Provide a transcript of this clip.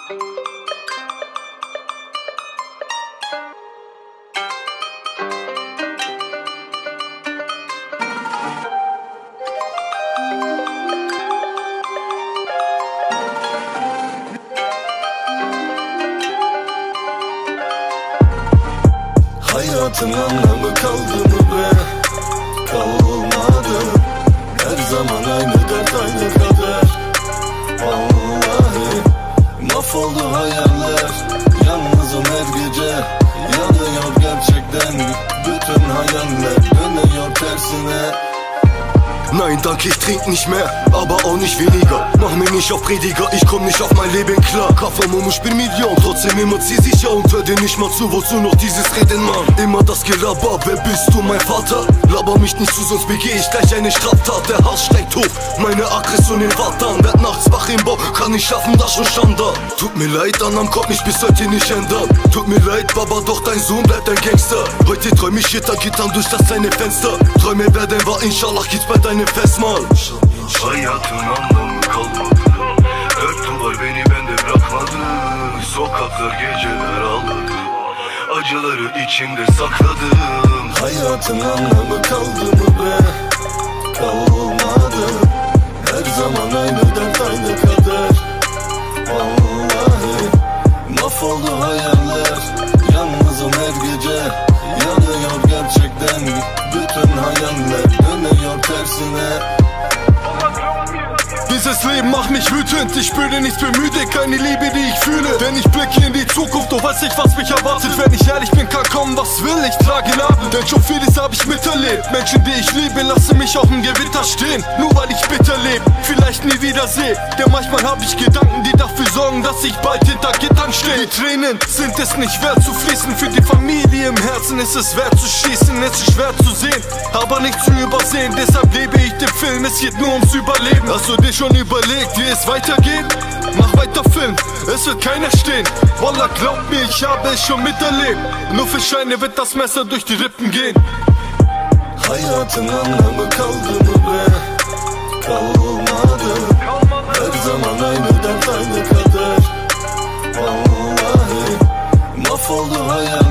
Hayatın anlamı kaldı mı be? Kalmadı. Her zaman aynı dert, aynı kader. Vallahi mahvoldu hayaller. Yalnızım her gece. Yanıyor gerçekten. Bütün hayaller dönüyor tersine. Nein, danke, ich trink nicht mehr, aber auch nicht weniger. Mach mich nicht auf Prediger, ich komm nicht auf mein Leben klar. Kafam ich bin Million, trotzdem immer zielsicher und hör dir nicht mal zu, wozu noch dieses Reden, Mann? Immer das Gelaber, wer bist du, mein Vater? Laber mich nicht zu, sonst begeh ich gleich eine Straftat. Der Hass steigt hoch, meine Aggression in Watan. Werd nachts wach im Bau, kann nicht schaffen, das schon Standard. Tut mir leid, Annam kommt mich bis heute nicht ändern. Tut mir leid, Baba, doch dein Sohn bleibt ein Gangster. Heute träum ich hinter Gittern durch das kleine Fenster. Träume werden wahr, inshallah geht's bei deinem Festmahl. Hayatın anlamı kalmadı. Dört duvar beni bende bırakmadı. Sokaklar geceler ağladı. Acıları içimde sakladım. Hayatın anlamı kaldı mı be? Kalmadı. Her zaman aynı dert, aynı kader. Vallahi mahvoldu hayaller. Yalnızım her gece. Yanıyor gerçekten. Bütün hayaller dönüyor tersine. Dieses Leben macht mich wütend, ich spüre nichts mehr müde, keine Liebe, die ich fühle. Denn ich blicke in die Zukunft, doch weiß nicht, was mich erwartet. Wenn ich ehrlich bin, kann kommen, was will, ich trage Narben. Denn schon vieles hab ich miterlebt. Menschen, die ich liebe, lassen mich auch im Gewitter stehen. Nur weil ich bitter lebe, vielleicht nie wieder sehe. Denn manchmal hab ich Gedanken, die dafür sorgen, dass ich bald hinter Gittern stehe. Die Tränen sind es nicht wert zu fließen. Für die Familie im Herzen ist es wert zu schießen. Es ist schwer zu sehen, aber nicht zu übersehen. Deshalb lebe ich den Film, es geht nur ums Überleben. Hast du dir schon überlegt, wie es weitergeht? Mach weiter Film, es wird keiner stehen. Wallah, glaub mir, ich habe es schon miterlebt. Nur für Scheine wird das Messer durch die Rippen gehen. Hayatın anlamı kaldı mı be? Kalmadı. Her zaman aynı dert, aynı kader. Vallahi mahvoldu hayal.